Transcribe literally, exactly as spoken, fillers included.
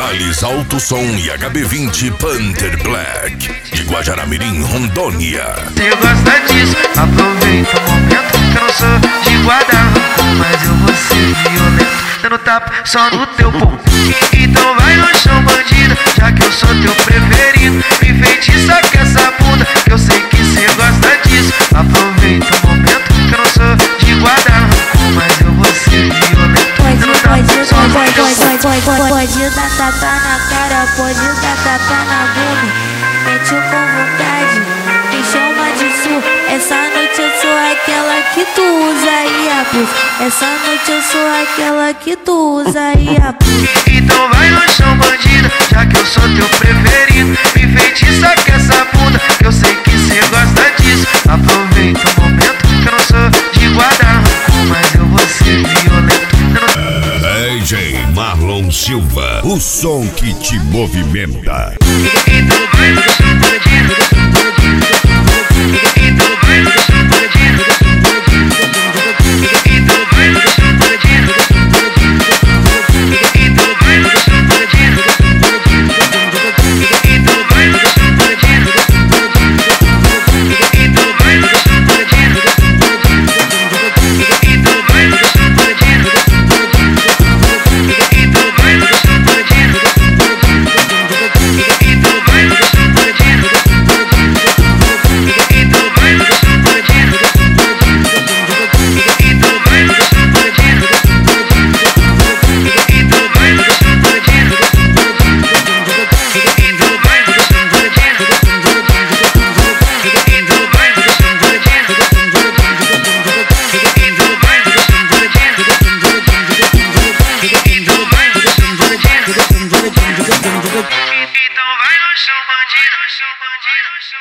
Thales Alto Som e H B vinte Panther Black de Guajará-Mirim, Rondônia. Você gosta disso, aproveita o momento que eu não sou de guardar rancor, mas eu vou ser violento, dando tapa só no teu ponto. Então vai no chão, bandida, já que eu sou teu preferido. Me enfeitiça com essa bunda, que eu sei que você gosta disso. Aproveita o momento que eu não sou de guardar rancor, mas eu vou ser violento, dando tapa só no teu ponto. Pode dar tapa na cara, pode dar tapa na bunda. Mete com vontade, me chama de surra. Essa noite eu sou aquela que tu usa e abusa. Essa noite eu sou aquela que tu usa e abusa. Então vai no chão, bandida, já que eu sou teu preferido. Me enfeitiça com essa bunda, que eu sei que cê gosta disso. Aproveita o momento que eu não sou de guardar rancor, mas eu vou ser violento. D J Marlon Silva, o som que te movimenta. Então vai no chão, bandida. Então vai no chão, bandida. Então vai no chão, bandida. Então vai no chão, bandida. Então vai no chão, bandida. Então vai no chão, bandida. Então vai no chão, bandida. Então vai no chão, bandida. Então vai no chão, bandida. Então vai no chão, bandida. Então vai no chão, bandida. Então vai no chão, bandida. Então vai no chão, bandida. Então vai no chão, bandida. Então vai no chão, bandida. Então vai no chão, bandida. Então vai no chão, bandida.